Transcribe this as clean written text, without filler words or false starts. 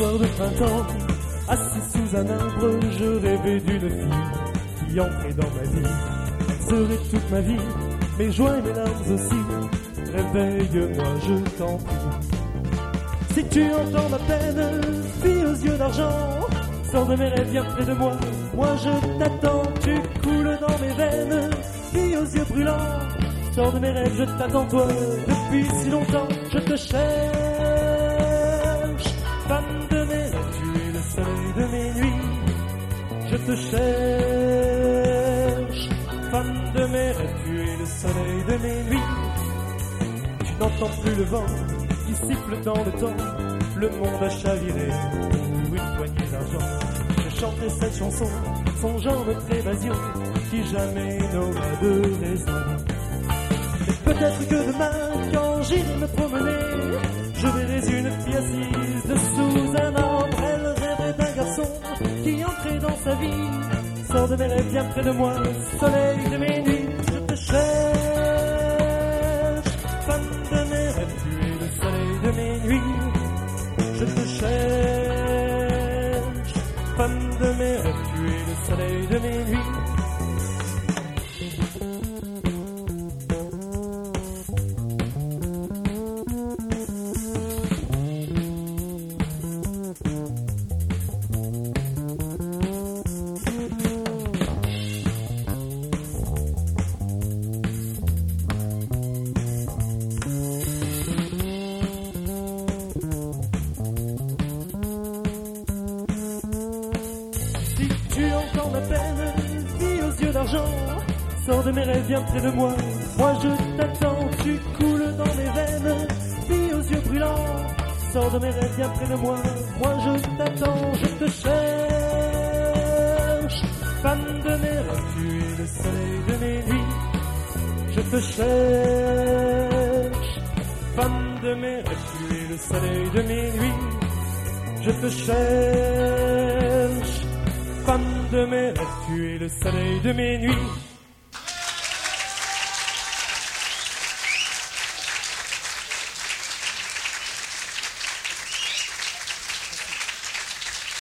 soir de printemps, assis sous un arbre, je rêvais d'une fille qui entrait dans ma vie. Elle serait toute ma vie, mes joies et mes larmes aussi. Réveille-moi, je t'en prie. Si tu entends ma peine, fille aux yeux d'argent, sors de mes rêves, viens près de moi. Moi je t'attends, tu coules dans mes veines, fille aux yeux brûlants. Sors de mes rêves, je t'attends toi. Depuis si longtemps, je te cherche. Femme de mes rêves, tu es le soleil de mes nuits. Je te cherche. Femme de mes rêves, tu es le soleil de mes nuits. Tu n'entends plus le vent qui siffle dans le temps. Le monde a chaviré pour une poignée d'argent. Je chantais cette chanson, songeant notre évasion, qui jamais n'aura de raison. Et peut-être que demain, quand j'irai me promener, je verrai une fille assise dessous un arbre. Elle rêverait d'un garçon qui entrait dans sa vie. Sors de mes rêves, viens près de moi, soleil de mes nuits. Je te cherche, femme de mes rêves, tu es le soleil de mes nuits. Je te cherche, femme de mes rêves, tu es le soleil de mes nuits. Sors de mes rêves, viens près de moi. Moi je t'attends, tu coules dans mes veines, fille aux yeux brûlants. Sors de mes rêves, viens près de moi. Moi je t'attends, je te cherche. Femme de mes rêves, tu es le soleil de mes nuits. Je te cherche. Femme de mes rêves, tu es le soleil de mes nuits. Je te cherche. Femme de mes rêves, tu es le soleil de mes nuits.